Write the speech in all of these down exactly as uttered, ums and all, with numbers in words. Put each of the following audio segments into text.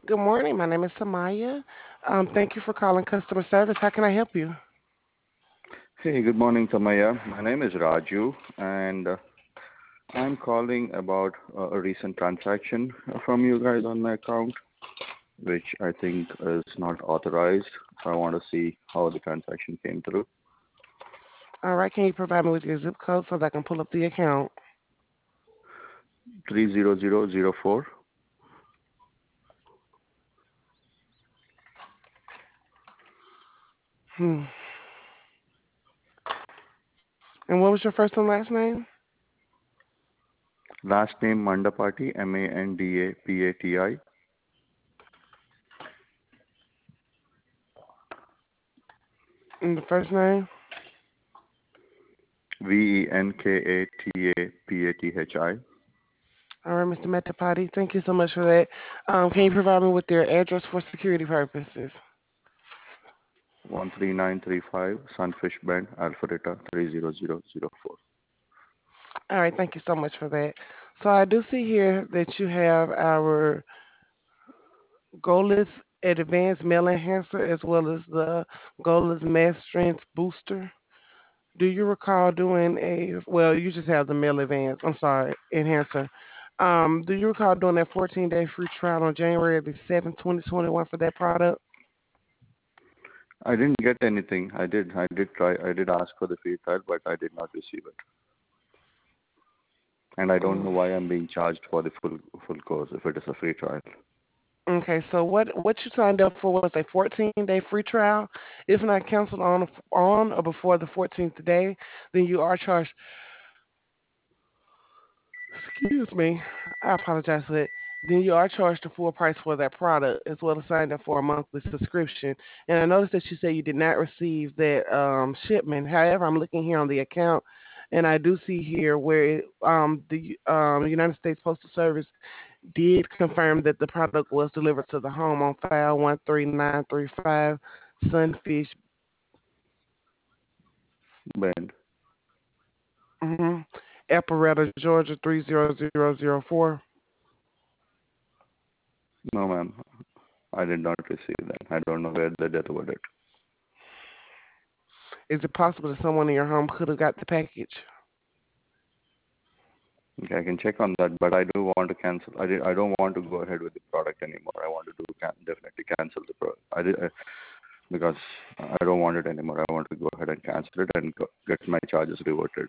Good morning. My name is Samaya. Um, thank you for calling customer service. How can I help you? Hey, good morning, Samaya. My name is Raju, and uh, I'm calling about uh, a recent transaction from you guys on my account, which I think is not authorized. So I want to see how the transaction came through. All right. Can you provide me with your zip code so that I can pull up the account? three zero zero zero four. Hmm. And what was your first and last name? Last name Mandapati, M A N D A P A T I, And the first name? V E N K A T A P A T H I, All right, mister Metapati. Thank you so much for that. Um, can you provide me with your address for security purposes? one three nine three five Sunfish Bend, Alpharetta three zero zero zero four. All right. Thank you so much for that. So I do see here that you have our Goalless Advanced Male Enhancer as well as the Goalless Mass Strength Booster. Do you recall doing a well? You just have the male advance. I'm sorry, enhancer. Um, do you recall doing that fourteen day free trial on January the seventh, twenty twenty-one for that product? I didn't get anything. I did. I did try. I did ask for the free trial, but I did not receive it. And I don't know Mm. why I'm being charged for the full full course if it is a free trial. Okay, so what what you signed up for was a fourteen day free trial. If not canceled on on or before the fourteenth day, then you are charged. Excuse me, I apologize for that. Then you are charged the full price for that product as well as signed up for a monthly subscription. And I noticed that you said you did not receive that um, shipment. However, I'm looking here on the account, and I do see here where it, um, the um, United States Postal Service did confirm that the product was delivered to the home on file one three nine three five Sunfish. Bend. Mm-hmm. Alpharetta, Georgia three zero zero zero four. No, ma'am. I did not receive that. I don't know where they delivered it. Is it possible that someone in your home could have got the package? Okay, I can check on that, but I do want to cancel. I did, I don't want to go ahead with the product anymore. I want to do can, definitely cancel the product. I did, uh, because I don't want it anymore. I want to go ahead and cancel it and go, get my charges reverted.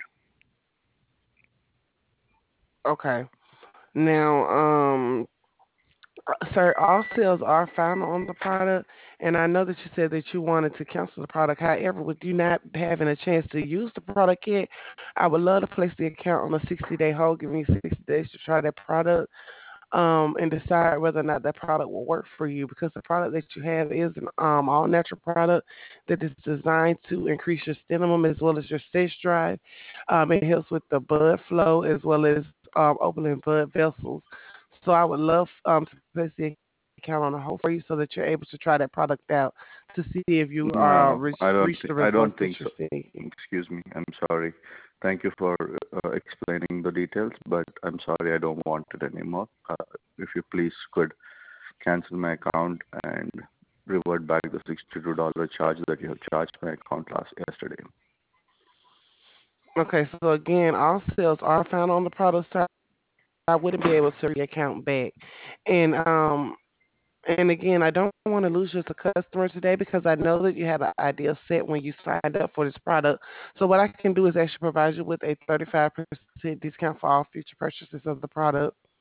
Okay. Now, um, sir, all sales are final on the product, and I know that you said that you wanted to cancel the product. However, with you not having a chance to use the product yet, I would love to place the account on a sixty day hold. Give me sixty days to try that product, um, and decide whether or not that product will work for you. Because the product that you have is an um, all natural product that is designed to increase your stamina as well as your stage drive. Um, it helps with the blood flow as well as um, opening blood vessels. So I would love um, to place the account on a hold for you so that you're able to try that product out to see if you uh, reach No, reach no, the I results don't that think you're I don't seeking. think so. Excuse me. I'm sorry. Thank you for uh, explaining the details, but I'm sorry. I don't want it anymore. Uh, if you please could cancel my account and revert back the sixty-two dollars charge that you have charged my account last yesterday. Okay, so again, all sales are found on the product side. I wouldn't be able to account back. And um and again, I don't want to lose you as a customer today because I know that you had an ideal set when you signed up for this product. So what I can do is actually provide you with a thirty-five percent discount for all future purchases of the product.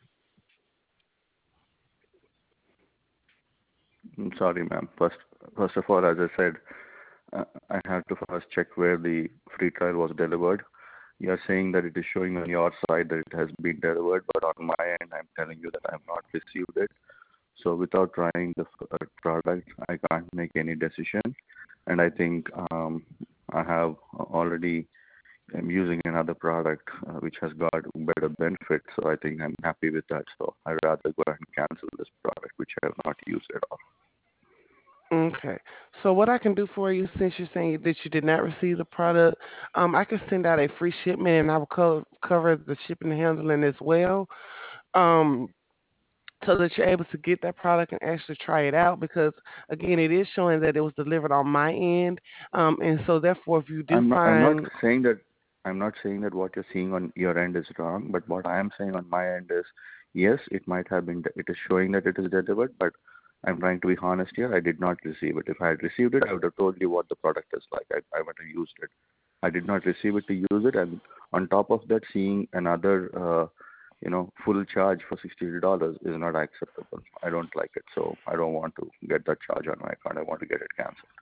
I'm sorry, ma'am. First, first of all, as I said, uh, I have to first check where the free trial was delivered. You are saying that it is showing on your side that it has been delivered, but on my end, I'm telling you that I have not received it. So without trying the f- uh, product, I can't make any decision. And I think um, I have already am using another product uh, which has got better benefits. So I think I'm happy with that. So I'd rather go ahead and cancel this product which I have not used at all. Okay. So what I can do for you, since you're saying that you did not receive the product, um, I can send out a free shipment, and I will co- cover the shipping and handling as well. Um, so that you're able to get that product and actually try it out. Because again, it is showing that it was delivered on my end, um, and so therefore, if you do I'm not, I'm not find saying that I'm not saying that what you're seeing on your end is wrong, but what I am saying on my end is, yes, it might have been, it is showing that it is delivered, but I'm trying to be honest here. I did not receive it. If I had received it, I would have told you what the product is like. I, I would have used it. I did not receive it to use it, and on top of that, seeing another, uh, you know, full charge for sixty dollars is not acceptable. I don't like it, so I don't want to get that charge on my account. I want to get it canceled.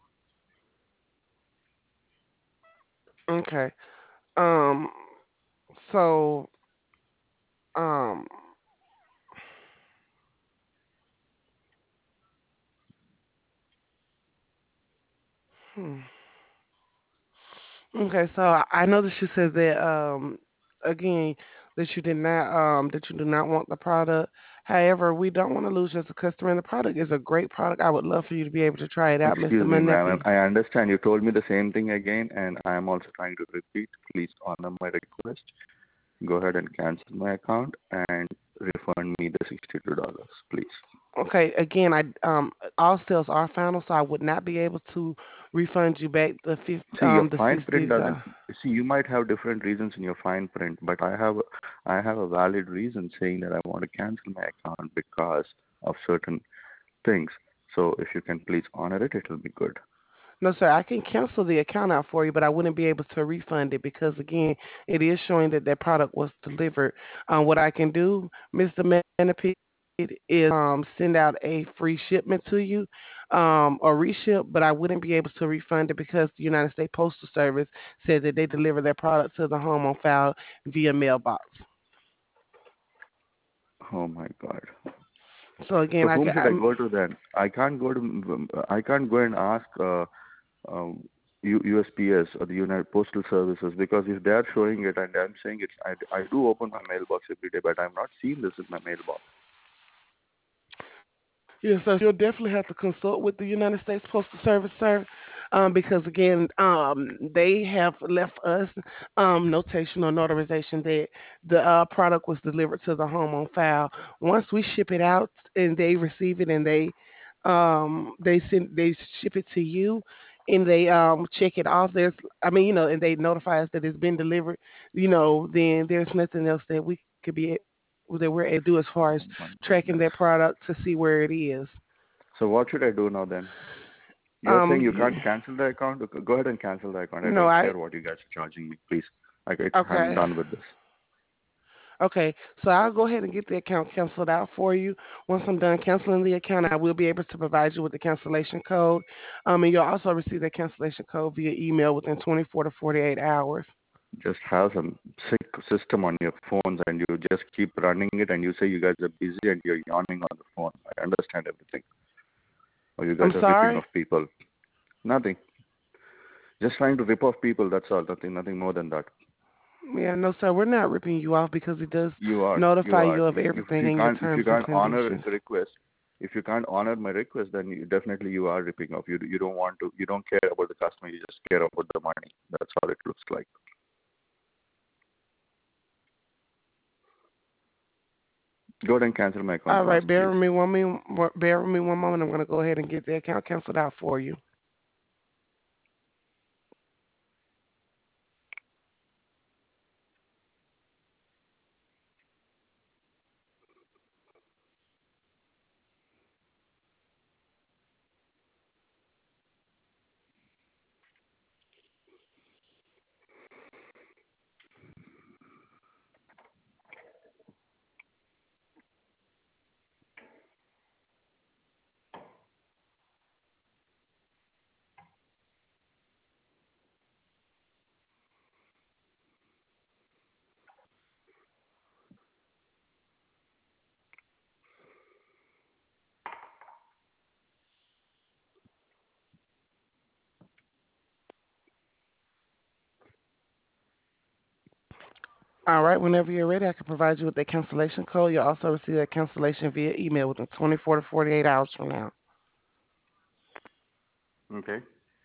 okay, um, so um, hmm. Okay, so I I know that you said that um again that you did not um that you do not want the product. However, we don't want to lose you as a customer, and the product is a great product. I would love for you to be able to try it out, mister Excuse me, ma'am. Manepi. I understand you told me the same thing again, and I am also trying to repeat. Please honor my request. Go ahead and cancel my account and refund me the sixty-two dollars, please. Okay, again, I um all sales are final, so I would not be able to refund you back the fifty See, your um the fine print sixties. doesn't. Uh, See, you might have different reasons in your fine print, but I have, I have a valid reason saying that I want to cancel my account because of certain things. So if you can please honor it, it will be good. No, sir, I can cancel the account out for you, but I wouldn't be able to refund it because, again, it is showing that that product was delivered. Um, what I can do, mister Manipede, is um, send out a free shipment to you um, or reship, but I wouldn't be able to refund it because the United States Postal Service said that they deliver their product to the home on file via mailbox. Oh my God. So again, So I whom can. should I I'm, go to then? I can't go to. I can't go and ask uh, um, U- USPS or the United Postal Services, because if they are showing it and I'm saying it's, I, I do open my mailbox every day, but I'm not seeing this in my mailbox. Yes, sir. You'll definitely have to consult with the United States Postal Service, sir, um, because again, um, they have left us um, notation or notarization that the uh, product was delivered to the home on file. Once we ship it out and they receive it and they um, they send they ship it to you and they um, check it off. There's, I mean, you know, and they notify us that it's been delivered. You know, then there's nothing else that we could be that we're able to do as far as Oh my tracking goodness. that product to see where it is. So what should I do now then? You're Um, saying you you, can't cancel the account? Okay, go ahead and cancel the account. I no, don't I care what you guys are charging me. Please. I, it's, I'm okay, done with this. okay. So I'll go ahead and get the account canceled out for you. Once I'm done canceling the account, I will be able to provide you with the cancellation code. Um, and you'll also receive that cancellation code via email within twenty-four to forty-eight hours. Just have some sick system on your phones and you just keep running it and you say you guys are busy and you're yawning on the phone. I understand everything. Or you guys I'm are ripping sorry. off people. Nothing. Just trying to rip off people, that's all. Nothing nothing more than that. Yeah, no, sir. We're not ripping you off because it does You are. You notify are. you of If, if if everything you in your can't if you terms and can't honor conditions. the request, if you can't honor my request, then you, definitely you are ripping off. You you don't want to. You don't care about the customer. You just care about the money. That's all it looks like. Go ahead and cancel my account All right, fast, bear please. with me one me, bear with me one moment. I'm gonna go ahead and get the account canceled out for you. All right, whenever you're ready, I can provide you with that cancellation code. You'll also receive that cancellation via email within twenty-four to forty-eight hours from now. Okay.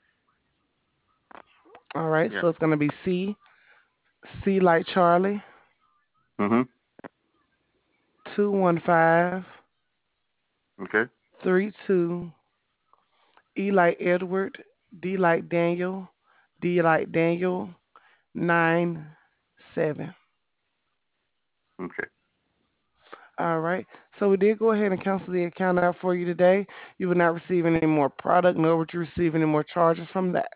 All right, Yeah. so it's going to be C, C like Charlie, Mhm. two one five, Okay. three two, E like Edward, D like Daniel, D like Daniel, nine seven. Okay. All right. So we did go ahead and cancel the account out for you today. You will not receive any more product, nor would you receive any more charges from that.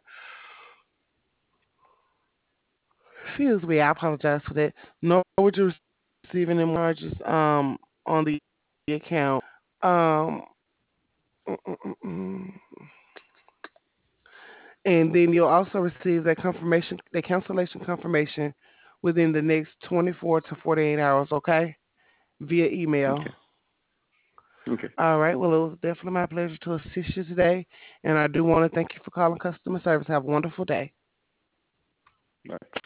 Excuse me, I apologize for that. Nor would you receive any more charges um on the account. Um mm, mm, mm, mm. And then you'll also receive that confirmation, the cancellation confirmation within the next twenty-four to forty-eight hours, okay? Via email. Okay. Okay. All right. Well, it was definitely my pleasure to assist you today. And I do want to thank you for calling customer service. Have a wonderful day. Bye.